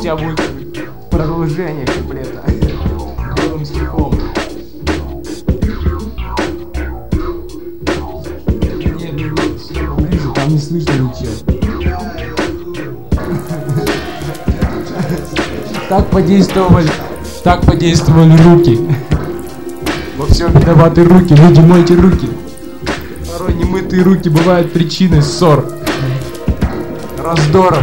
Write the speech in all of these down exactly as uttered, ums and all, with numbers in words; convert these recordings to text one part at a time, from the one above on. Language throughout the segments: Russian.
тебя будет продолжение куплета белым стихом. Нет, нет, нет, сюда поближе, там не слышно ничего. Так подействовали, так подействовали руки. Во всем виноваты руки, люди, мойте руки. Порой немытые руки бывают причиной ссор, раздоров.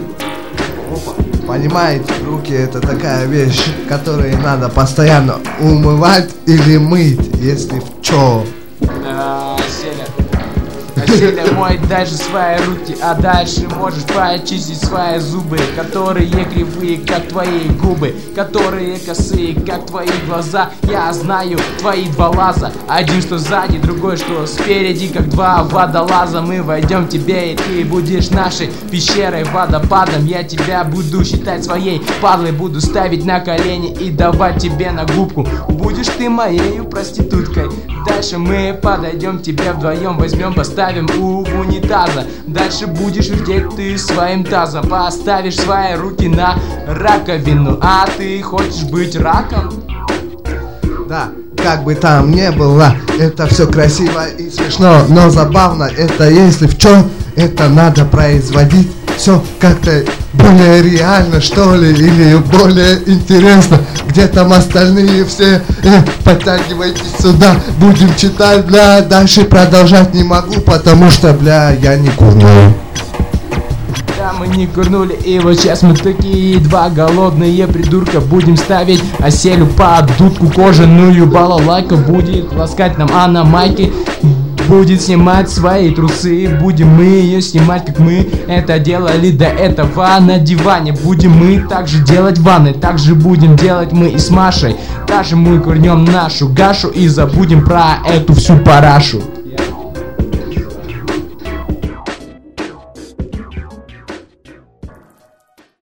Понимаете, руки это такая вещь, которую надо постоянно умывать или мыть, если в чё. Да, Селя. Селя, мой дальше свои руки, а дальше можешь почистить свои зубы, которые кривые, как твои губы, которые косые, как твои глаза. Я знаю твои два лаза, один что сзади, другой что спереди, как два водолаза. Мы войдем в тебе, и ты будешь нашей пещерой, водопадом. Я тебя буду считать своей падлой, буду ставить на колени и давать тебе на губку. Будешь ты моею проституткой. Дальше мы подойдем к тебе вдвоем, возьмем, поставим у унитаза. Дальше будешь вертеть ты своим тазом, поставишь свои руки на раковину. А ты хочешь быть раком? Да, как бы там ни было, это все красиво и смешно, но забавно это если в чем это надо производить все как-то более реально, что ли, или более интересно. Где там остальные все? Э, подтягивайтесь сюда, будем читать, бля. Дальше продолжать не могу, потому что, бля, я не курнул. Да, мы не курнули, и вот сейчас мы такие два голодные придурка. Будем ставить оселю под дудку кожаную, балалайка будет ласкать нам, а на майке будет снимать свои трусы. Будем мы ее снимать, как мы это делали до этого на диване. Будем мы также делать ванны, также будем делать мы и с Машей. Даже мы курнем нашу гашу и забудем про эту всю парашу.